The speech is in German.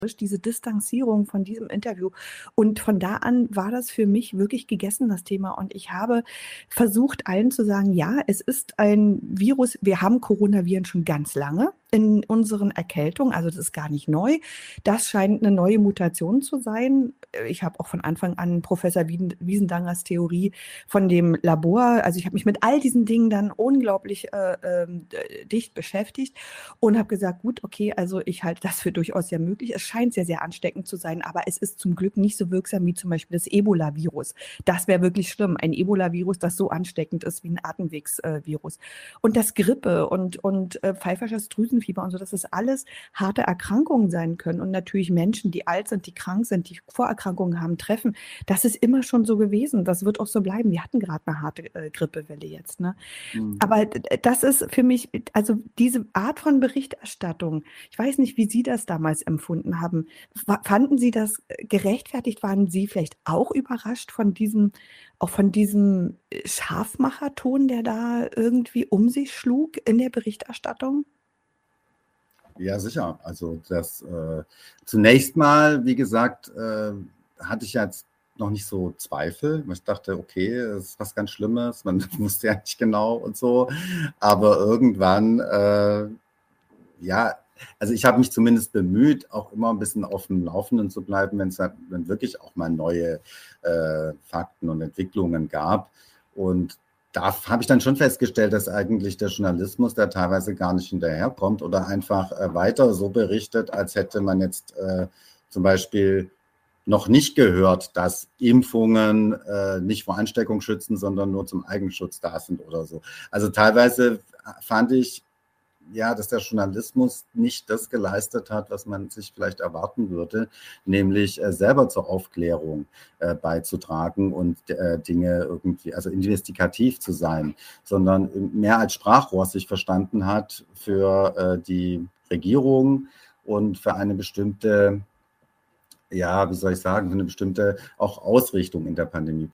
diese Distanzierung von diesem Interview. Und von da an war das für mich wirklich gegessen, das Thema. Und ich habe versucht, allen zu sagen, ja, es ist ein Virus. Wir haben Coronaviren schon ganz lange in unseren Erkältungen. Also das ist gar nicht neu. Das scheint eine neue Mutation zu sein. Ich habe auch von Anfang an Professor Wiesendangers Theorie von dem Labor. Also ich habe mich mit all diesen Dingen dann unglaublich dicht beschäftigt und habe gesagt, gut, okay, also ich halte das für durchaus sehr möglich. Es scheint sehr, sehr ansteckend zu sein, aber es ist zum Glück nicht so wirksam wie zum Beispiel das Ebola-Virus. Das wäre wirklich schlimm, ein Ebola-Virus, das so ansteckend ist wie ein Atemwegsvirus. Und das Grippe und pfeifersches Drüsenfieber und so, dass das alles harte Erkrankungen sein können. Und natürlich Menschen, die alt sind, die krank sind, die Vorerkrankungen haben, treffen. Das ist immer schon so gewesen. Das wird auch so bleiben. Wir hatten gerade eine harte Grippewelle jetzt, ne? Aber das ist für mich, also diese Art von Berichterstattung, ich weiß nicht, wie Sie das damals empfunden haben. Fanden Sie das gerechtfertigt? Waren Sie vielleicht auch überrascht auch von diesem Scharfmacherton, der da irgendwie um sich schlug in der Berichterstattung? Ja, sicher. Also das zunächst mal, wie gesagt, hatte ich jetzt noch nicht so Zweifel. Ich dachte, okay, das ist was ganz Schlimmes, man wusste ja nicht genau und so. Aber irgendwann, ja, also ich habe mich zumindest bemüht, auch immer ein bisschen auf dem Laufenden zu bleiben, wenn wirklich auch mal neue Fakten und Entwicklungen gab. Und da habe ich dann schon festgestellt, dass eigentlich der Journalismus, der teilweise gar nicht hinterherkommt oder einfach weiter so berichtet, als hätte man jetzt zum Beispiel noch nicht gehört, dass Impfungen nicht vor Ansteckung schützen, sondern nur zum Eigenschutz da sind oder so. Also teilweise fand ich, ja, dass der Journalismus nicht das geleistet hat, was man sich vielleicht erwarten würde, nämlich selber zur Aufklärung beizutragen und Dinge irgendwie, also investigativ zu sein, sondern mehr als Sprachrohr sich verstanden hat für die Regierung und für eine bestimmte, ja, wie soll ich sagen, für eine bestimmte auch Ausrichtung in der Pandemie.